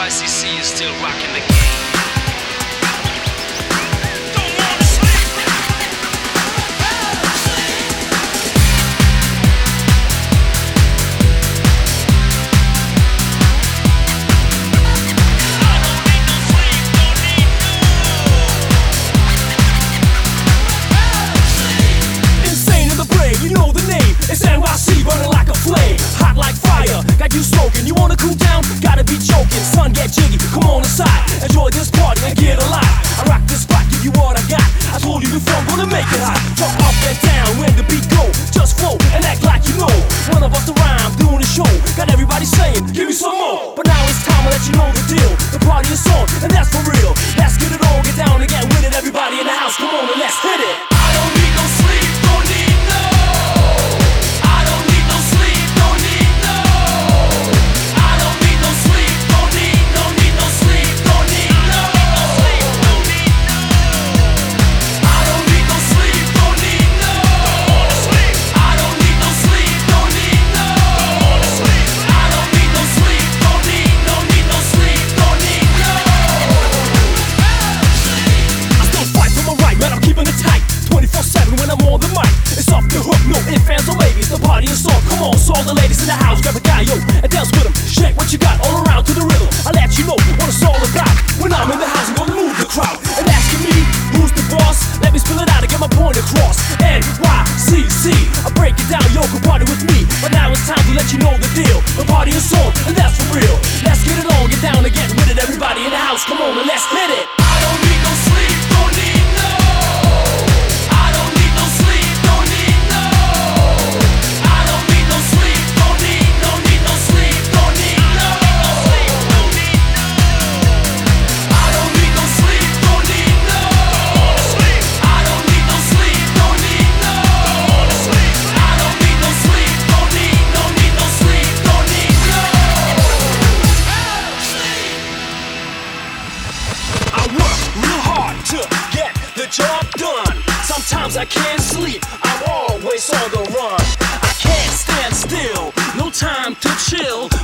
YCC is still rocking the game. You know the name, it's NYC, burning like a flame, hot like fire, got you smoking. You wanna cool down? Gotta be choking. Son, get jiggy, come on inside, enjoy this party and get alive. I rock this spot, give you what I got. I told you before, I'm gonna make it hot. Jump up and down when the beat go, just flow and act like you know. One of us the rhyme, doing the show, got everybody saying, give me some more. But now it's time to let you know the deal. The party is on, and that's for real. Let's get it on, get down and get with it. Everybody in the house, come on and let's hit it. I don't need no sleep, don't need no. The party is on, come on, so all the ladies in the house, grab a guy, yo, and dance with him. Shake what you got all around to the rhythm. I let you know what it's all about. When I'm in the house, I'm gonna move the crowd. And asking me, who's the boss? Let me spill it out and get my point across. NYCC, I break it down, yo, come party with me. But now it's time to let you know the deal. The party is on, and that's for real. Let's get it on, get down and get with it. Everybody in the house, come on and let's hit it. I don't need no sleep, don't need no. Job done. Sometimes I can't sleep, I'm always on the run. I can't stand still, no time to chill.